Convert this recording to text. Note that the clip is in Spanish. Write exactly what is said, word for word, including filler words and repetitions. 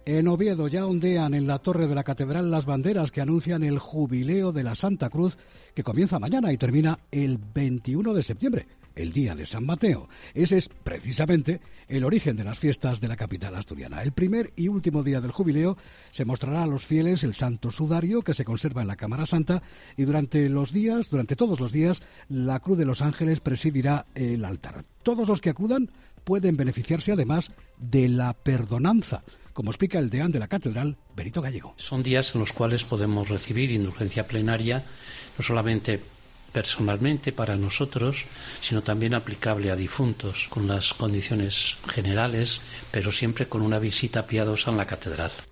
En Oviedo ya ondean en la torre de la catedral las banderas que anuncian el jubileo de la Santa Cruz, que comienza mañana y termina el veintiuno de septiembre, el día de San Mateo. Ese es precisamente el origen de las fiestas de la capital asturiana. El primer y último día del jubileo se mostrará a los fieles el Santo Sudario, que se conserva en la Cámara Santa, y durante los días, durante todos los días, la Cruz de los Ángeles presidirá el altar. Todos los que acudan pueden beneficiarse además de la perdonanza, como explica el deán de la catedral, Benito Gallego. Son días en los cuales podemos recibir indulgencia plenaria, no solamente personalmente para nosotros, sino también aplicable a difuntos, con las condiciones generales, pero siempre con una visita piadosa en la catedral.